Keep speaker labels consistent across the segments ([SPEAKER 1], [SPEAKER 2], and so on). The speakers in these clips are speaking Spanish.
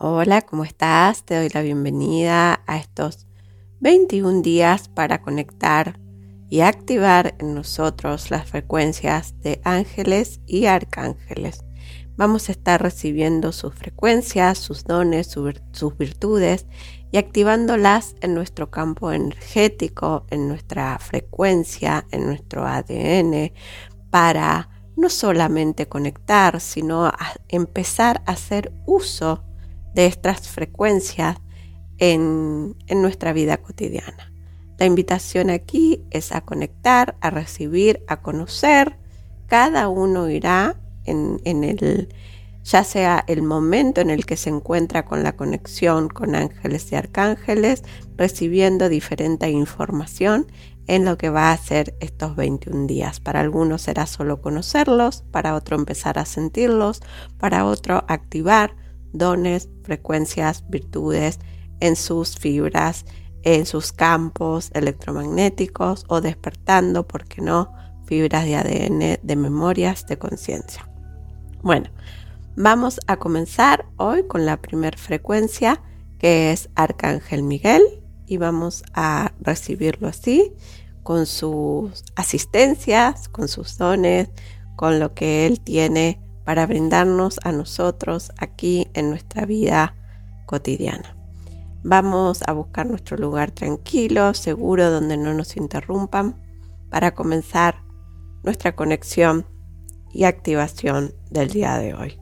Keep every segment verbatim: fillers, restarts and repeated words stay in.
[SPEAKER 1] Hola, ¿cómo estás? Te doy la bienvenida a estos veintiún días para conectar y activar en nosotros las frecuencias de ángeles y arcángeles. Vamos a estar recibiendo sus frecuencias, sus dones, sus virtudes y activándolas en nuestro campo energético, en nuestra frecuencia, en nuestro A D N, para no solamente conectar, sino a empezar a hacer uso de estas frecuencias en, en nuestra vida cotidiana. La invitación aquí es a conectar, a recibir, a conocer. Cada uno irá en, en el, ya sea el momento en el que se encuentra con la conexión con ángeles y arcángeles, recibiendo diferente información en lo que va a ser estos veintiún días. Para algunos será solo conocerlos, para otro empezar a sentirlos, para otro activar dones, frecuencias, virtudes en sus fibras, en sus campos electromagnéticos o despertando, ¿por qué no?, fibras de A D N, de memorias, de conciencia. Bueno, vamos a comenzar hoy con la primera frecuencia, que es Arcángel Miguel, y vamos a recibirlo así, con sus asistencias, con sus dones, con lo que él tiene para brindarnos a nosotros aquí en nuestra vida cotidiana. Vamos a buscar nuestro lugar tranquilo, seguro, donde no nos interrumpan, para comenzar nuestra conexión y activación del día de hoy.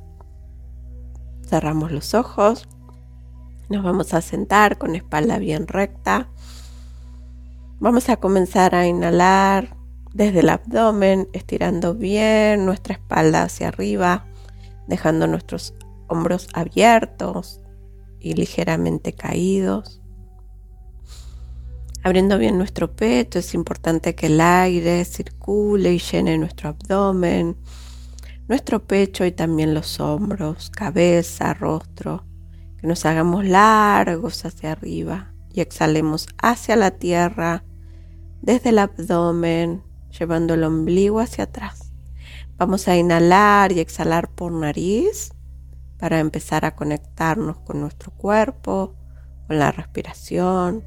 [SPEAKER 1] Cerramos los ojos, nos vamos a sentar con espalda bien recta. Vamos a comenzar a inhalar desde el abdomen, estirando bien nuestra espalda hacia arriba, dejando nuestros hombros abiertos y ligeramente caídos. Abriendo bien nuestro pecho, es importante que el aire circule y llene nuestro abdomen, nuestro pecho y también los hombros, cabeza, rostro, que nos hagamos largos hacia arriba y exhalemos hacia la tierra desde el abdomen, llevando el ombligo hacia atrás. Vamos a inhalar y exhalar por nariz para empezar a conectarnos con nuestro cuerpo, con la respiración,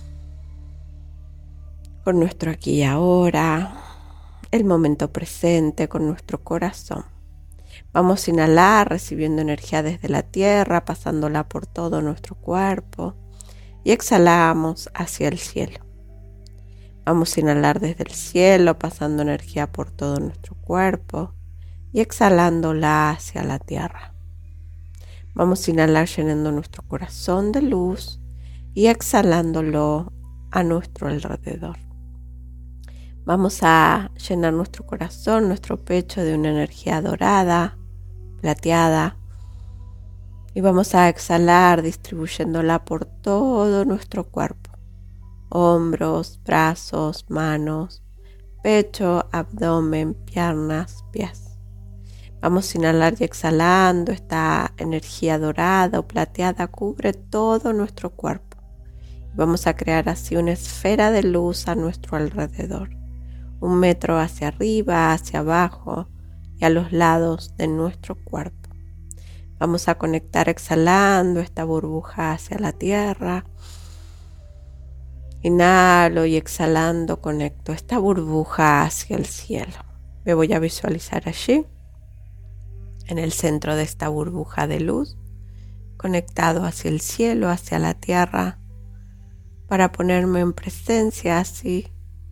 [SPEAKER 1] con nuestro aquí y ahora, el momento presente, con nuestro corazón. Vamos a inhalar recibiendo energía desde la tierra, pasándola por todo nuestro cuerpo, y exhalamos hacia el cielo. Vamos a inhalar desde el cielo, pasando energía por todo nuestro cuerpo y exhalándola hacia la tierra. Vamos a inhalar llenando nuestro corazón de luz y exhalándolo a nuestro alrededor. Vamos a llenar nuestro corazón, nuestro pecho de una energía dorada, plateada, y vamos a exhalar distribuyéndola por todo nuestro cuerpo. Hombros, brazos, manos, pecho, abdomen, piernas, pies. Vamos a inhalar y exhalando. Esta energía dorada o plateada cubre todo nuestro cuerpo. Vamos a crear así una esfera de luz a nuestro alrededor. Un metro hacia arriba, hacia abajo y a los lados de nuestro cuerpo. Vamos a conectar exhalando esta burbuja hacia la tierra. Inhalo y exhalando conecto esta burbuja hacia el cielo. Me voy a visualizar allí, en el centro de esta burbuja de luz, conectado hacia el cielo, hacia la tierra, para ponerme en presencia así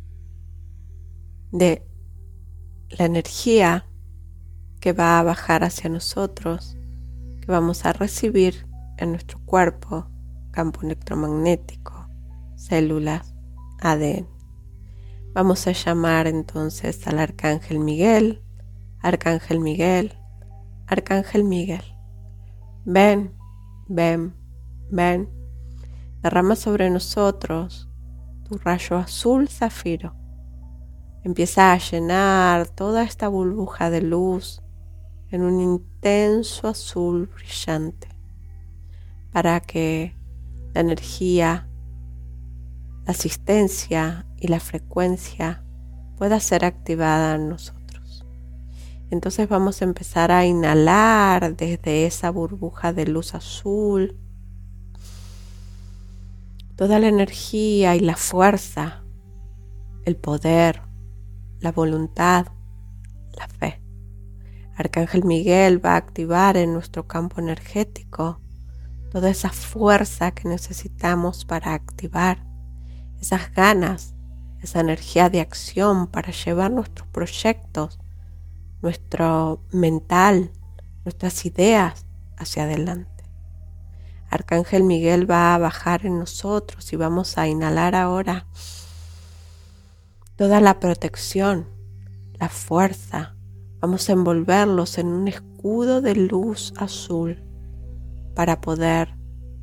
[SPEAKER 1] de la energía que va a bajar hacia nosotros, que vamos a recibir en nuestro cuerpo, campo electromagnético, células, A D N. Vamos a llamar entonces al Arcángel Miguel. Arcángel Miguel, Arcángel Miguel, ven, ven, ven. Derrama sobre nosotros tu rayo azul zafiro. Empieza a llenar toda esta burbuja de luz en un intenso azul brillante, para que la energía, la asistencia y la frecuencia pueda ser activada en nosotros. Entonces vamos a empezar a inhalar desde esa burbuja de luz azul toda la energía y la fuerza, el poder, la voluntad, la fe. Arcángel Miguel va a activar en nuestro campo energético toda esa fuerza que necesitamos para activar esas ganas, esa energía de acción para llevar nuestros proyectos, nuestro mental, nuestras ideas hacia adelante. Arcángel Miguel va a bajar en nosotros y vamos a inhalar ahora toda la protección, la fuerza. Vamos a envolverlos en un escudo de luz azul para poder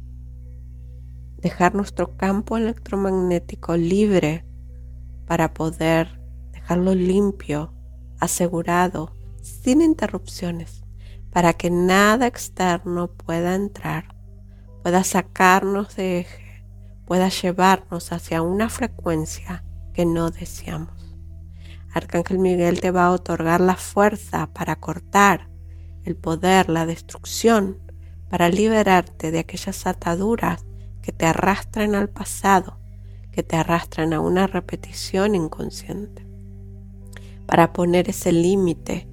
[SPEAKER 1] dejar nuestro campo electromagnético libre, para poder dejarlo limpio, asegurado, sin interrupciones, para que nada externo pueda entrar, pueda sacarnos de eje, pueda llevarnos hacia una frecuencia que no deseamos. Arcángel Miguel te va a otorgar la fuerza para cortar el poder, la destrucción, para liberarte de aquellas ataduras que te arrastran al pasado, que te arrastran a una repetición inconsciente, para poner ese límite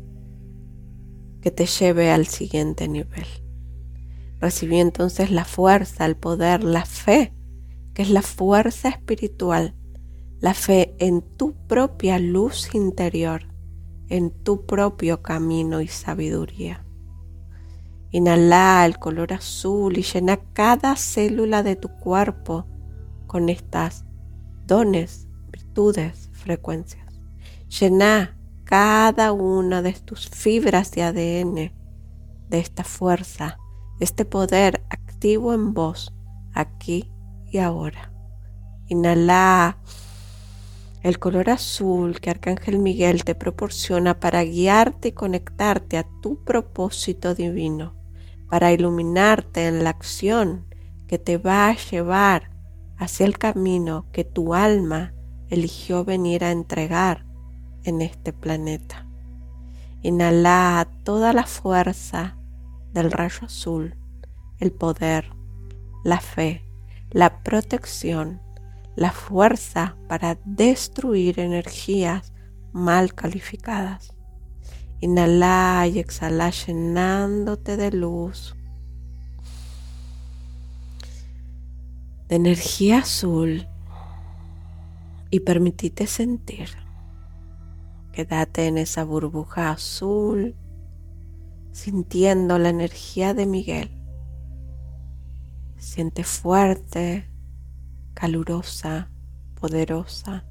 [SPEAKER 1] que te lleve al siguiente nivel. Recibí entonces la fuerza, el poder, la fe, que es la fuerza espiritual, la fe en tu propia luz interior, en tu propio camino y sabiduría. Inhala el color azul y llena cada célula de tu cuerpo con estas dones, virtudes, frecuencias. Llena cada una de tus fibras de A D N de esta fuerza, este poder activo en vos, aquí y ahora. Inhala el color azul que Arcángel Miguel te proporciona para guiarte y conectarte a tu propósito divino, para iluminarte en la acción que te va a llevar hacia el camino que tu alma eligió venir a entregar en este planeta. Inhala toda la fuerza del rayo azul, el poder, la fe, la protección, la fuerza para destruir energías mal calificadas. Inhala y exhala llenándote de luz, de energía azul, y permitite sentir. Quédate en esa burbuja azul, sintiendo la energía de Miguel. Siente fuerte, calurosa, poderosa.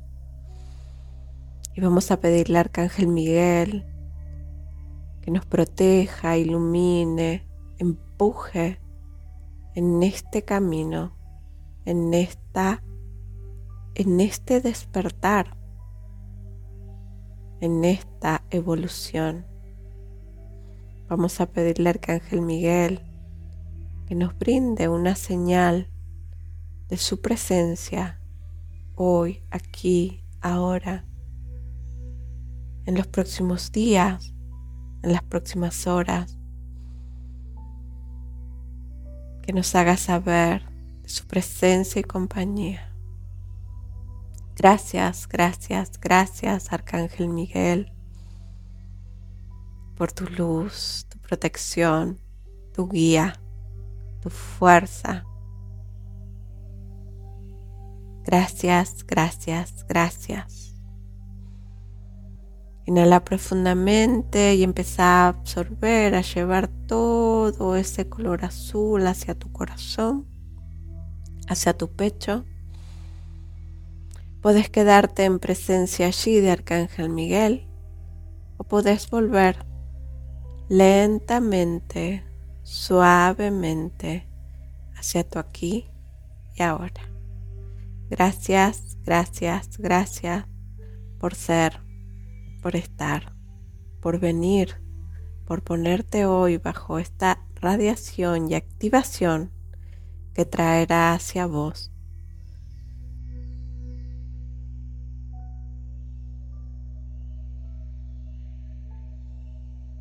[SPEAKER 1] Y vamos a pedirle al Arcángel Miguel que nos proteja, ilumine, empuje en este camino, en esta, en este despertar, en esta evolución. Vamos a pedirle al Arcángel Miguel que nos brinde una señal de su presencia hoy, aquí, ahora, en los próximos días, en las próximas horas, que nos haga saber de su presencia y compañía. Gracias, gracias, gracias, Arcángel Miguel, por tu luz, tu protección, tu guía, tu fuerza. Gracias, gracias, gracias. Inhala profundamente y empieza a absorber, a llevar todo ese color azul hacia tu corazón, hacia tu pecho. Puedes quedarte en presencia allí de Arcángel Miguel o puedes volver lentamente, suavemente hacia tu aquí y ahora. Gracias, gracias, gracias por ser, por estar, por venir, por ponerte hoy bajo esta radiación y activación que traerá hacia vos